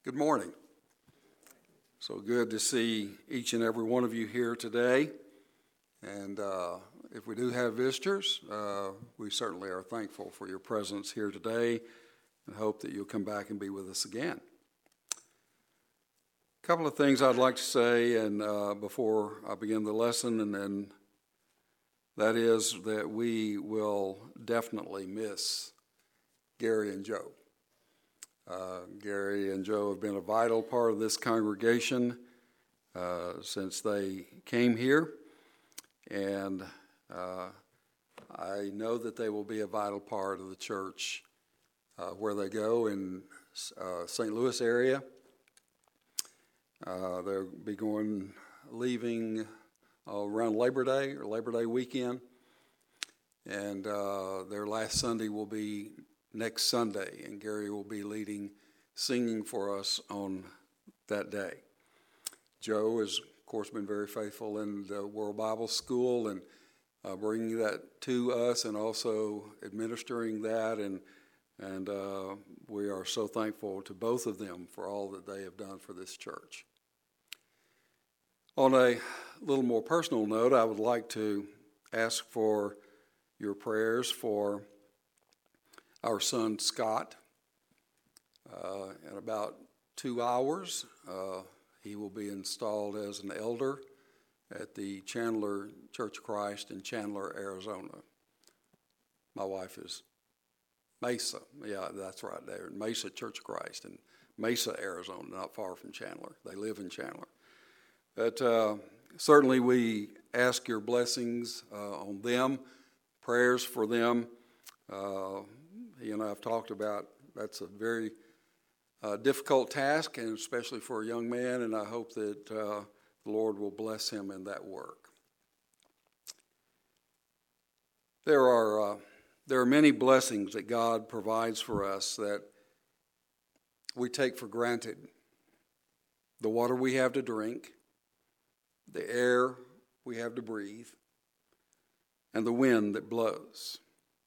Good morning. So good to see each and every one of you here today. And if we do have visitors, we certainly are thankful for your presence here today and hope that you'll come back and be with us again. A couple of things I'd like to say and before I begin the lesson, and then that is that we will definitely miss Gary and Joe. Gary and Joe have been a vital part of this congregation since they came here, and I know that they will be a vital part of the church where they go in St. Louis area. They'll be leaving around Labor Day or Labor Day weekend, and their last Sunday will be next Sunday, and Gary will be leading singing for us on that day. Joe has, of course, been very faithful in the World Bible School and bringing that to us and also administering that, and we are so thankful to both of them for all that they have done for this church. On a little more personal note, I would like to ask for your prayers for our son Scott. In about 2 hours, he will be installed as an elder at the Chandler Church of Christ in Chandler, Arizona. My wife is Mesa. Yeah, that's right there. Mesa Church of Christ in Mesa, Arizona, not far from Chandler. They live in Chandler. But certainly we ask your blessings on them, prayers for them. He and I have talked about that's a very difficult task, and especially for a young man, and I hope that the Lord will bless him in that work. There are many blessings that God provides for us that we take for granted. The water we have to drink, the air we have to breathe, and the wind that blows.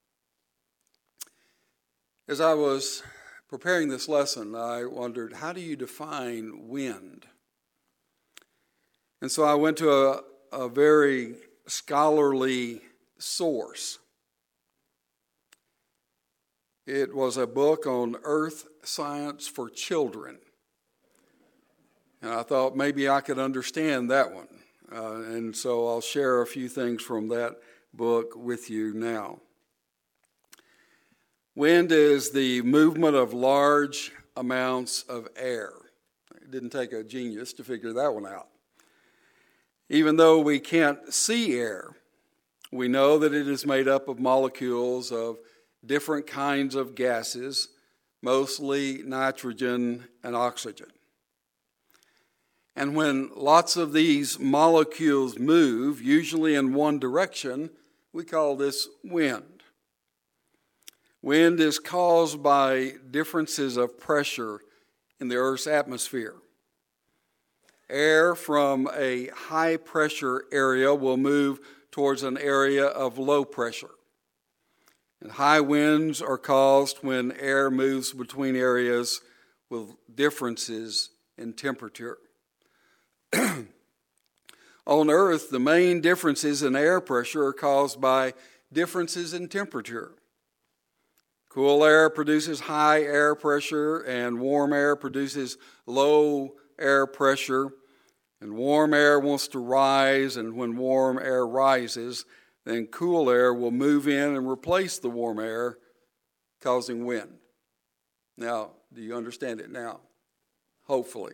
As I was preparing this lesson, I wondered, how do you define wind? And so I went to a very scholarly source. It was a book on earth science for children. And I thought maybe I could understand that one. And so I'll share a few things from that book with you now. Wind is the movement of large amounts of air. It didn't take a genius to figure that one out. Even though we can't see air, we know that it is made up of molecules of different kinds of gases, mostly nitrogen and oxygen. And when lots of these molecules move, usually in one direction, we call this wind. Wind is caused by differences of pressure in the Earth's atmosphere. Air from a high pressure area will move towards an area of low pressure. And high winds are caused when air moves between areas with differences in temperature. On Earth, the main differences in air pressure are caused by differences in temperature. Cool air produces high air pressure, and warm air produces low air pressure. And warm air wants to rise, and when warm air rises, then cool air will move in and replace the warm air, causing wind. Now, do you understand it now? Hopefully.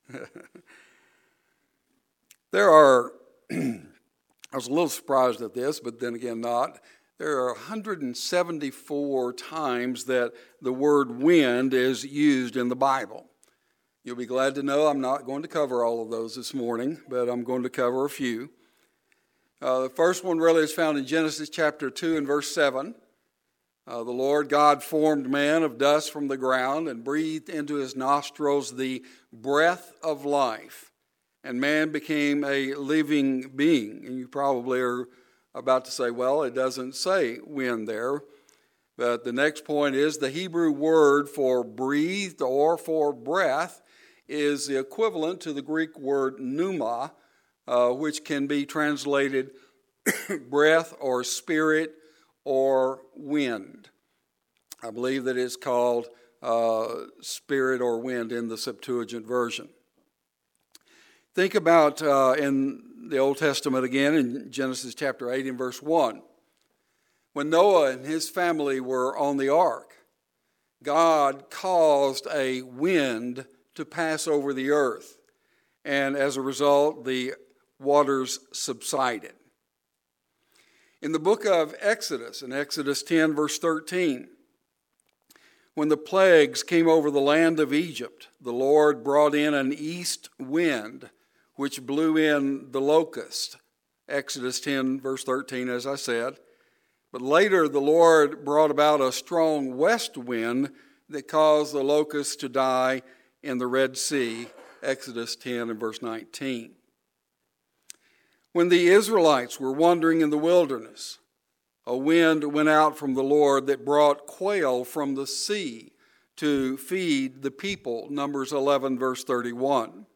I was a little surprised at this, but then again not. There are 174 times that the word wind is used in the Bible. You'll be glad to know I'm not going to cover all of those this morning, but I'm going to cover a few. The first one really is found in Genesis chapter 2 and verse 7. The Lord God formed man of dust from the ground and breathed into his nostrils the breath of life, and man became a living being. And you probably are about to say, well, it doesn't say wind there. But the next point is the Hebrew word for breathed or for breath is the equivalent to the Greek word pneuma, which can be translated breath or spirit or wind. I believe that it's called spirit or wind in the Septuagint version. Think about in the Old Testament again in Genesis chapter 8 and verse 1. When Noah and his family were on the ark, God caused a wind to pass over the earth, and as a result, the waters subsided. In the book of Exodus, in Exodus 10, verse 13, when the plagues came over the land of Egypt, the Lord brought in an east wind, which blew in the locust. Exodus 10, verse 13, as I said. But later, the Lord brought about a strong west wind that caused the locusts to die in the Red Sea, Exodus 10 and verse 19. When the Israelites were wandering in the wilderness, a wind went out from the Lord that brought quail from the sea to feed the people, Numbers 11, verse 31.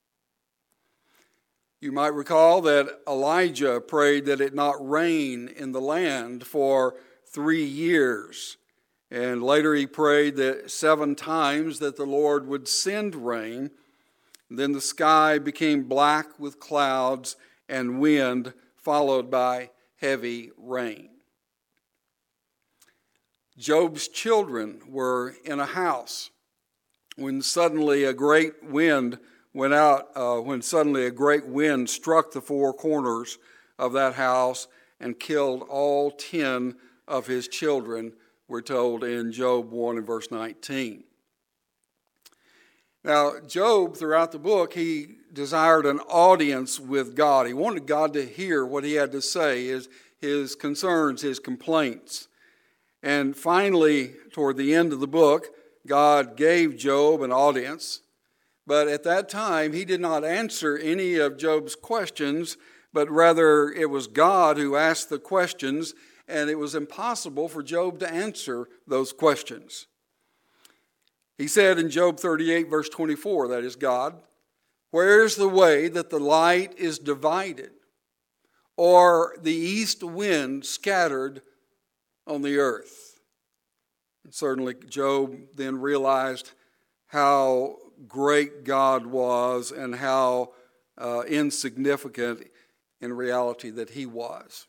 You might recall that Elijah prayed that it not rain in the land for 3 years. And later he prayed that 7 times that the Lord would send rain. Then the sky became black with clouds and wind, followed by heavy rain. Job's children were in a house when suddenly a great wind went out, when suddenly a great wind struck the 4 corners of that house and killed all 10 of his children, we're told in Job 1 and verse 19. Now, Job, throughout the book, he desired an audience with God. He wanted God to hear what he had to say, his concerns, his complaints. And finally, toward the end of the book, God gave Job an audience. But at that time, he did not answer any of Job's questions, but rather it was God who asked the questions, and it was impossible for Job to answer those questions. He said in Job 38, verse 24, that is God, "Where is the way that the light is divided, or the east wind scattered on the earth?" And certainly Job then realized how great God was and how insignificant in reality that he was.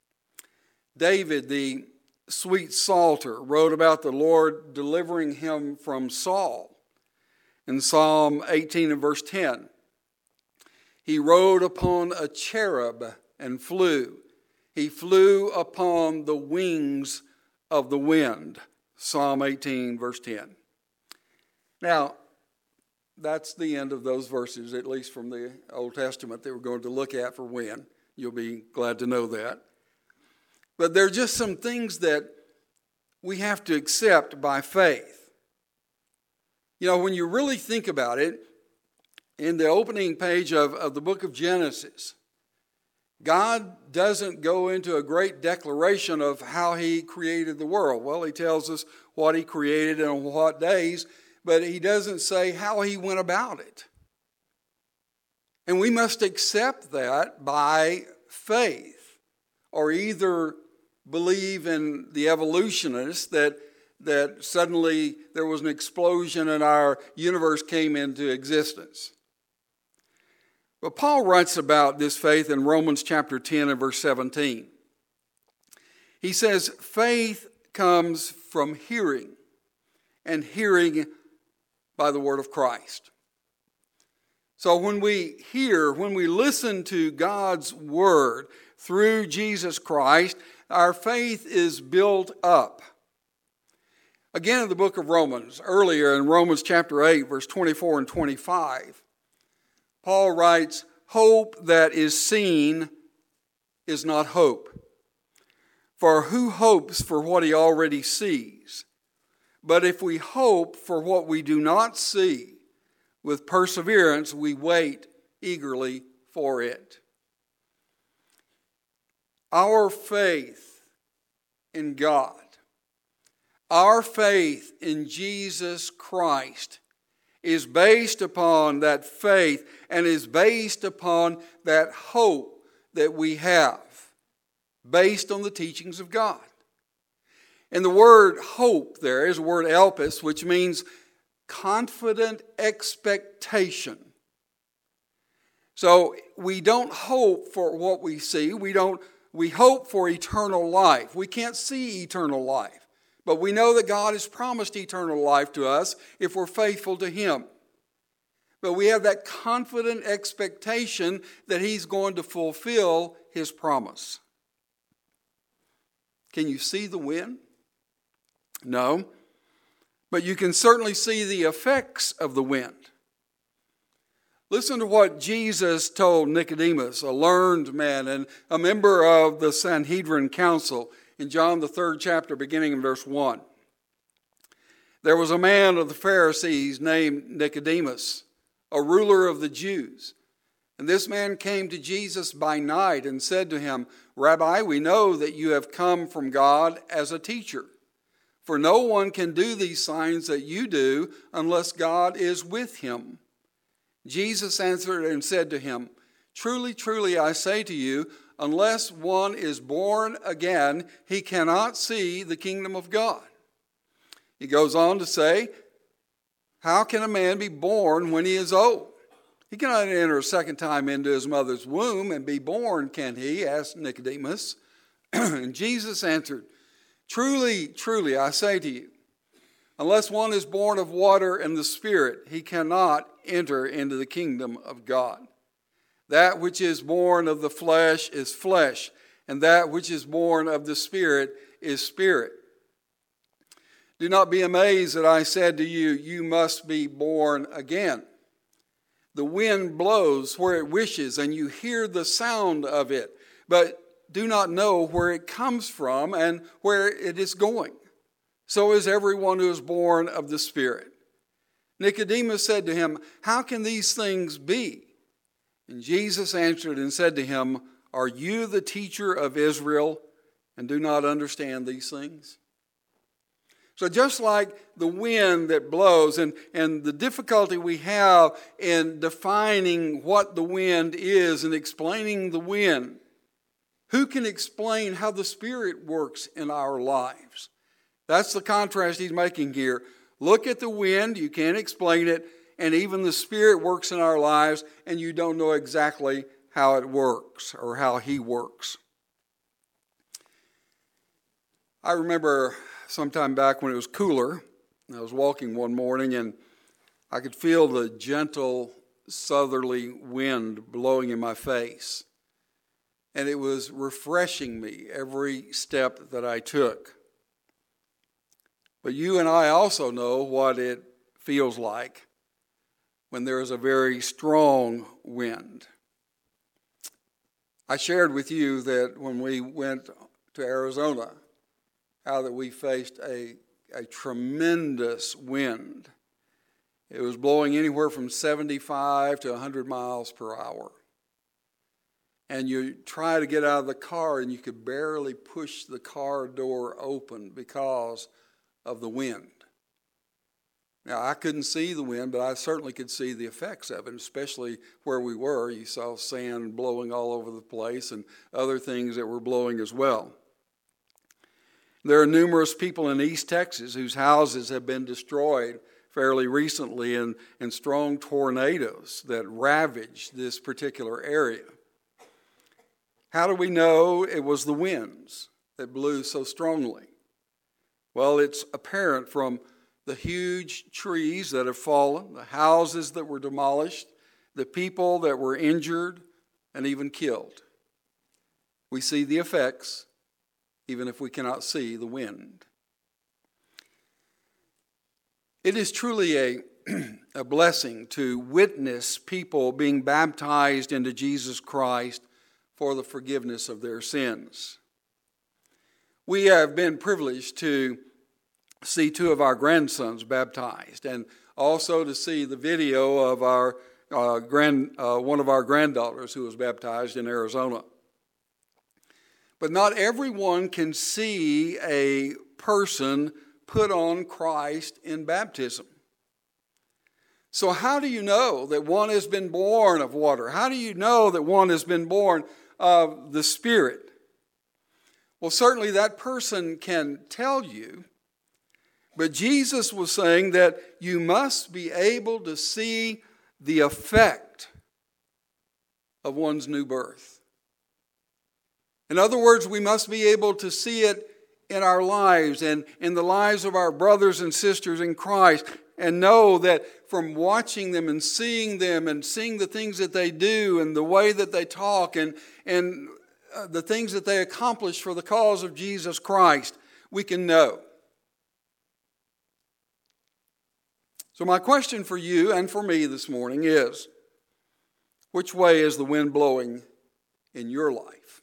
David, the sweet psalter, wrote about the Lord delivering him from Saul. In Psalm 18 and verse 10, he rode upon a cherub and flew. He flew upon the wings of the wind. Psalm 18, verse 10. Now, that's the end of those verses, at least from the Old Testament that we're going to look at for wind. You'll be glad to know that. But there are just some things that we have to accept by faith. You know, when you really think about it, in the opening page of the book of Genesis, God doesn't go into a great declaration of how he created the world. Well, he tells us what he created and on what days, but he doesn't say how he went about it. And we must accept that by faith, or either believe in the evolutionists that suddenly there was an explosion and our universe came into existence. But Paul writes about this faith in Romans chapter 10 and verse 17. He says, faith comes from hearing, and hearing by the word of Christ. So when we hear, when we listen to God's word through Jesus Christ, our faith is built up. Again, in the book of Romans, earlier in Romans chapter 8, verse 24 and 25, Paul writes, hope that is seen is not hope. For who hopes for what he already sees? But if we hope for what we do not see, with perseverance we wait eagerly for it. Our faith in God Our faith in Jesus Christ is based upon that faith and is based upon that hope that we have, based on the teachings of God. And the word hope there is the word elpis, which means confident expectation. So we don't hope for what we see. We hope for eternal life. We can't see eternal life, but we know that God has promised eternal life to us if we're faithful to Him. But we have that confident expectation that He's going to fulfill His promise. Can you see the wind? No, but you can certainly see the effects of the wind. Listen to what Jesus told Nicodemus, a learned man and a member of the Sanhedrin Council, in John the 3rd chapter, beginning in verse 1. There was a man of the Pharisees named Nicodemus, a ruler of the Jews. And this man came to Jesus by night and said to him, "Rabbi, we know that you have come from God as a teacher. For no one can do these signs that you do unless God is with him." Jesus answered and said to him, "Truly, truly, I say to you, unless one is born again, he cannot see the kingdom of God." He goes on to say, "How can a man be born when he is old? He cannot enter a second time into his mother's womb and be born, can he?" asked Nicodemus. And Jesus answered, "Truly, truly, I say to you, unless one is born of water and the Spirit, he cannot enter into the kingdom of God. That which is born of the flesh is flesh, and that which is born of the Spirit is spirit. Do not be amazed that I said to you, you must be born again. The wind blows where it wishes, and you hear the sound of it, but do not know where it comes from and where it is going. So is everyone who is born of the Spirit." Nicodemus said to him, "How can these things be?" And Jesus answered and said to him, "Are you the teacher of Israel and do not understand these things?" So just like the wind that blows and the difficulty we have in defining what the wind is and explaining the wind, who can explain how the Spirit works in our lives? That's the contrast he's making here. Look at the wind, you can't explain it, and even the Spirit works in our lives, and you don't know exactly how it works or how He works. I remember sometime back when it was cooler, I was walking one morning, and I could feel the gentle southerly wind blowing in my face. And it was refreshing me every step that I took. But you and I also know what it feels like when there is a very strong wind. I shared with you that when we went to Arizona, how that we faced a tremendous wind. It was blowing anywhere from 75 to 100 miles per hour. And you try to get out of the car and you could barely push the car door open because of the wind. Now, I couldn't see the wind, but I certainly could see the effects of it, especially where we were. You saw sand blowing all over the place and other things that were blowing as well. There are numerous people in East Texas whose houses have been destroyed fairly recently in strong tornadoes that ravaged this particular area. How do we know it was the winds that blew so strongly? Well, it's apparent from the huge trees that have fallen, the houses that were demolished, the people that were injured and even killed. We see the effects, even if we cannot see the wind. It is truly a blessing to witness people being baptized into Jesus Christ for the forgiveness of their sins. We have been privileged to see two of our grandsons baptized, and also to see the video of our one of our granddaughters who was baptized in Arizona. But not everyone can see a person put on Christ in baptism. So how do you know that one has been born of water? How do you know that one has been born of the Spirit? Well, certainly that person can tell you, but Jesus was saying that you must be able to see the effect of one's new birth. In other words, we must be able to see it in our lives and in the lives of our brothers and sisters in Christ, and know that from watching them and seeing the things that they do and the way that they talk and the things that they accomplish for the cause of Jesus Christ, we can know. So my question for you and for me this morning is, which way is the wind blowing in your life?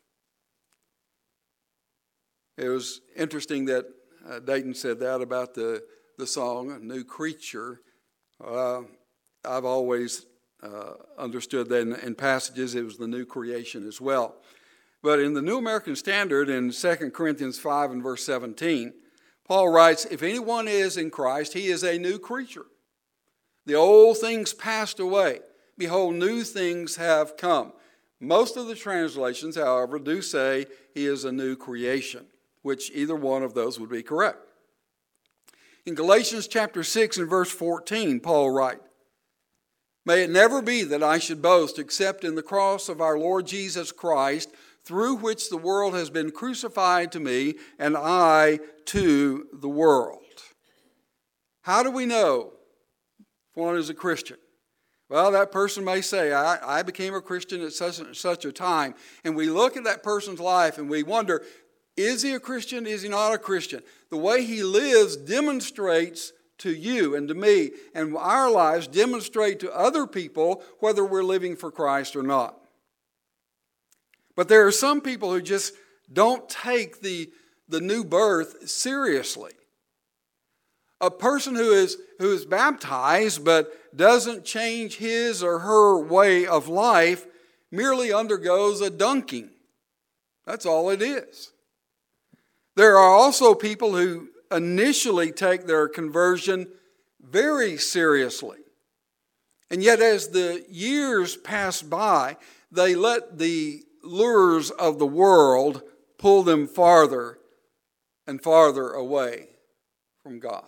It was interesting that Dayton said that about the song, A New Creature. I've always understood that in passages it was the new creation as well. But in the New American Standard in 2 Corinthians 5 and verse 17, Paul writes, if anyone is in Christ, he is a new creature. The old things passed away. Behold, new things have come. Most of the translations, however, do say he is a new creation, which either one of those would be correct. In Galatians chapter 6 and verse 14, Paul writes, may it never be that I should boast except in the cross of our Lord Jesus Christ, through which the world has been crucified to me, and I to the world. How do we know if one is a Christian? Well, that person may say, I became a Christian at such a time. And we look at that person's life and we wonder, is he a Christian? Is he not a Christian? The way he lives demonstrates to you and to me, and our lives demonstrate to other people whether we're living for Christ or not. But there are some people who just don't take the new birth seriously. A person who is baptized but doesn't change his or her way of life merely undergoes a dunking. That's all it is. There are also people who initially take their conversion very seriously. And yet as the years pass by, they let the lures of the world pull them farther and farther away from God.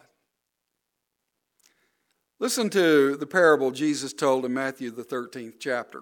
Listen to the parable Jesus told in Matthew the 13th chapter.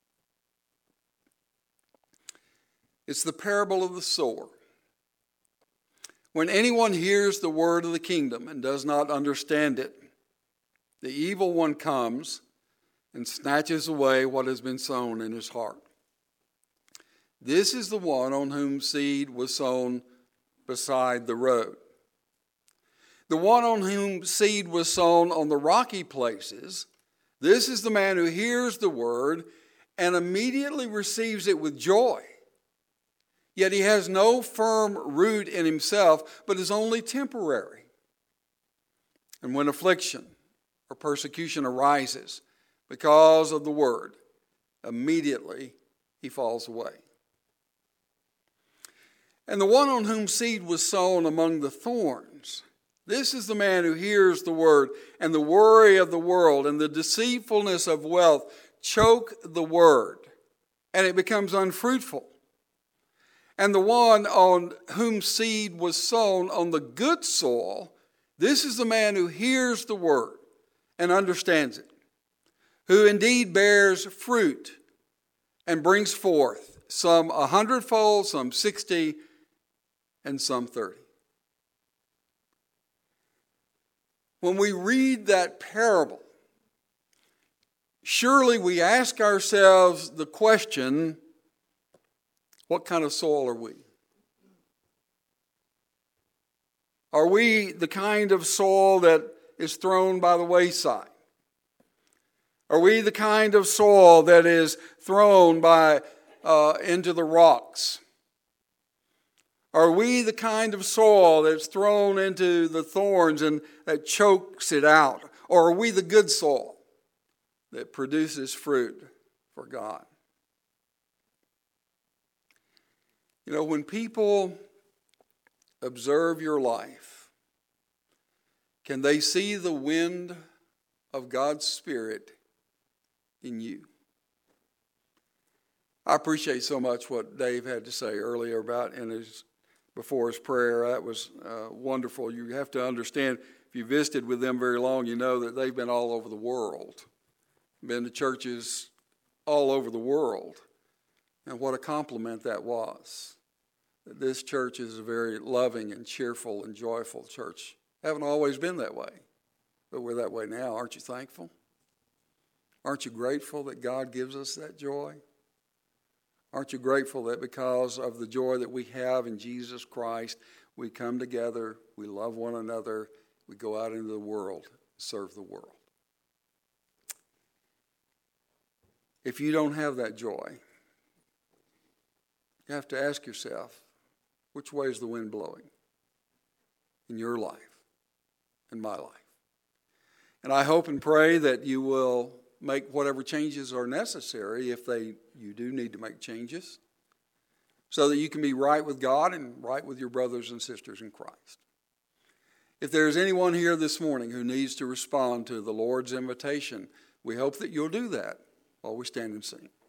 It's the parable of the sower. When anyone hears the word of the kingdom and does not understand it, the evil one comes and snatches away what has been sown in his heart. This is the one on whom seed was sown beside the road. The one on whom seed was sown on the rocky places, this is the man who hears the word and immediately receives it with joy. Yet he has no firm root in himself, but is only temporary. And when affliction or persecution arises because of the word, immediately he falls away. And the one on whom seed was sown among the thorns, this is the man who hears the word, and the worry of the world and the deceitfulness of wealth choke the word, and it becomes unfruitful. And the one on whom seed was sown on the good soil, this is the man who hears the word and understands it, who indeed bears fruit and brings forth some 100-fold, some 60, and some 30. When we read that parable, surely we ask ourselves the question, what kind of soil are we? Are we the kind of soil that is thrown by the wayside? Are we the kind of soil that is thrown into the rocks? Are we the kind of soil that's thrown into the thorns and that chokes it out? Or are we the good soil that produces fruit for God? You know, when people observe your life, Can they see the wind of God's Spirit in you? I appreciate so much what Dave had to say earlier about before his prayer. That was wonderful. You have to understand, if you visited with them very long, you know that they've been all over the world, been to churches all over the world. And what a compliment that was. That this church is a very loving and cheerful and joyful church. Haven't always been that way, but we're that way now. Aren't you thankful? Aren't you grateful that God gives us that joy? Aren't you grateful that because of the joy that we have in Jesus Christ, we come together, we love one another, we go out into the world, serve the world? If you don't have that joy, you have to ask yourself, which way is the wind blowing in your life, in my life? And I hope and pray that you will make whatever changes are necessary if you do need to make changes, so that you can be right with God and right with your brothers and sisters in Christ. If there is anyone here this morning who needs to respond to the Lord's invitation, we hope that you'll do that while we stand and sing.